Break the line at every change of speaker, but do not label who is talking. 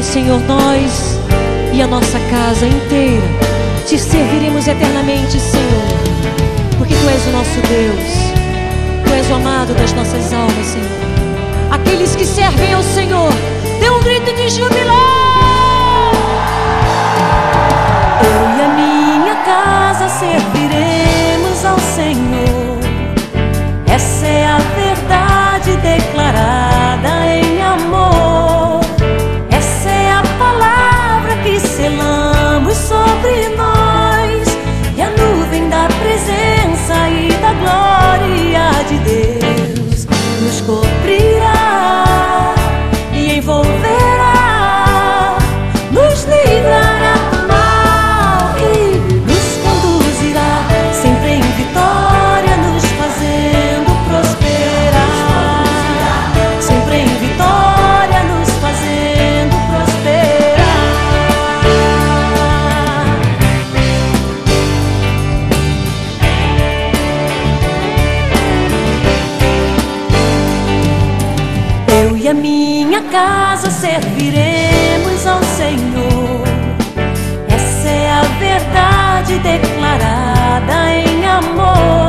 Senhor, nós e a nossa casa inteira te serviremos eternamente, Senhor, porque Tu és o nosso Deus, Tu és o amado das nossas almas, Senhor. Aqueles que servem ao Senhor, dê um grito de júbilo.
Eu e a minha casa serviremos ao Senhor. Essa é a verdade declarada em amor. Essa é a palavra que selamos sobre nós, e a nuvem da presença e da glória de Deus nos cobrirá e envolverá, nos livrará do mal e nos conduzirá sempre em vitória, nos fazendo prosperar, sempre em vitória, nos fazendo prosperar. Eu e a minha casa serviremos ao Senhor. Essa é a verdade declarada em amor.